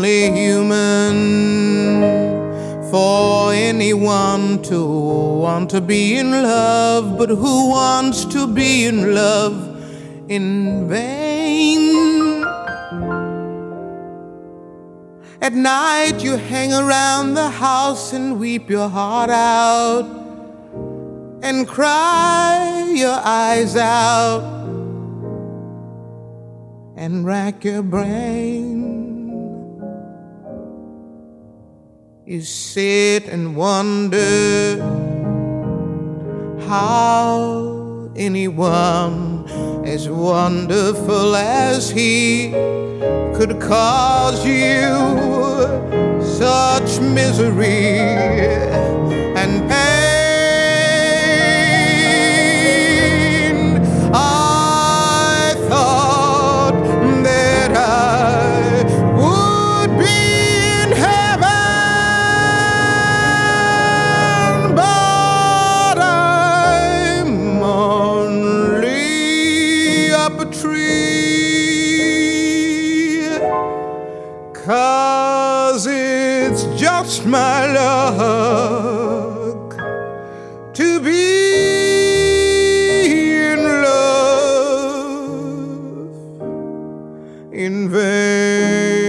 only human for anyone to want to be in love, but who wants to be in love in vain? At night you hang around the house and weep your heart out and cry your eyes out and rack your brain. You sit and wonder how anyone as wonderful as he could cause you such misery and pain. I thought that I would be in heaven, but I'm only up a tree, 'cause it's just my luck to be in love in vain.